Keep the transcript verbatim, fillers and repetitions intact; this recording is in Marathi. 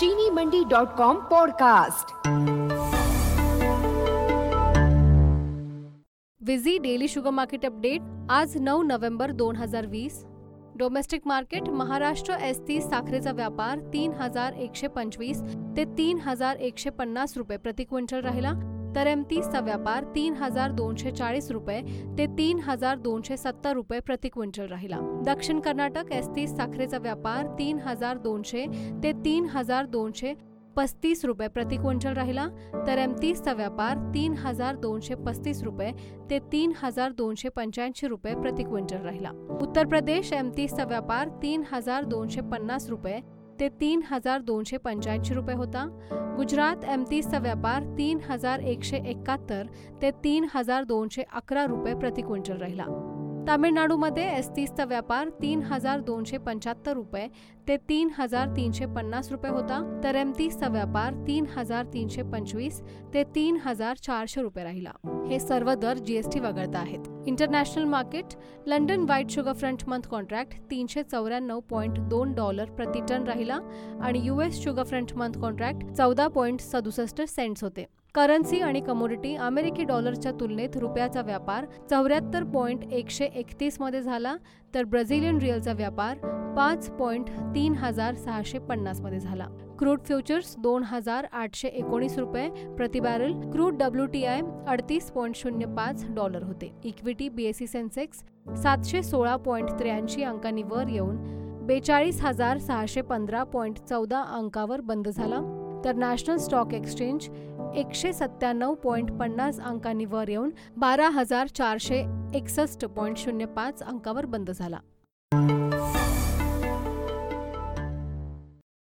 चीनी मंडी डॉट कॉम पॉडकास्ट। विझी डेली शुगर मार्केट अपडेट आज नऊ नोव्हेंबर दोन हजार वीस। डोमेस्टिक मार्केट महाराष्ट्र एस तीस साखरेचा व्यापार तीन हजार एकशे पंचवीस ते तीन हजार एकशे पन्नास रुपये प्रति क्विंटल राहिला, तर एम तीसचा व्यापार तीन हजार दोनशे चाळीस रुपये ते तीन हजार दोनशे सत्तर रुपये प्रति क्विंटल राहिला। दक्षिण कर्नाटक एस तीस साखरेचा व्यापार तीन हजार दोनशे ते तीन हजार दोनशे पस्तीस रुपये प्रति क्विंटल राहिला, तर एम तीसचा व्यापार तीन हजार दोनशे पस्तीस रुपये ते तीन हजार दोनशे पंच्याऐंशी रुपये प्रति क्विंटल राहिला। उत्तर प्रदेश एम तीसचा व्यापार तीन हजार दोनशे पन्नास रुपये ते तीन हजार दोनशे पंच्याऐंशी रुपये होता। गुजरात एम तीसचा व्यापार तीन हजार एकशे एकाहत्तर ते तीन हजार दोनशे अकरा रुपये प्रति क्विंटल राहिला। तामिळनाडूमध्ये एस तीसचा व्यापार तीन हजार दोनशे पंच्याहत्तर रुपये ते तीन हजार तीनशे पन्नास रुपये होता, तर एम तीसचा व्यापार तीन हजार तीनशे पंचवीस ते तीन हजार चारशे रुपये राहिला। हे सर्व दर जीएसटी वगळता आहेत। International market London white sugar front month contract तीनशे चौऱ्याण्णव पॉईंट दोन डॉलर प्रति टन राहिला आणि US sugar front month contract चौदा पॉईंट सदुसष्ट सेंट्स होते। करन्सी आणि कमोडिटी अमेरिकी डॉलरच्या तुलनेत रुपयाचा व्यापार चौऱ्याहत्तर पॉईंट एकशे एकतीस मध्ये झाला, तर ब्राझिलियन रिअलचा व्यापार पाच पॉईंट तीन हजार सहाशे पन्नास मध्ये झाला। क्रूड फ्युचर्स दोन हजार आठशे एकोणीस रुपये प्रति barrel, crude W T I अडतीस पॉईंट शून्य पाच डॉलर होते। इक्विटी बीएसई सेन्सेक्स सातशे सोळा पॉईंट त्र्याऐंशी अंकांनी वर येऊन बेचाळीस हजार सहाशे पंधरा पॉईंट चौदा अंकावर बंद झाला, तर नॅशनल स्टॉक एक्सचेंज एकशे सत्त्याण्णव पॉईंट पन्नास अंकांनी वर येऊन बारा हजार चारशे एकसष्ट पॉईंट शून्य पाच अंकावर बंद झाला।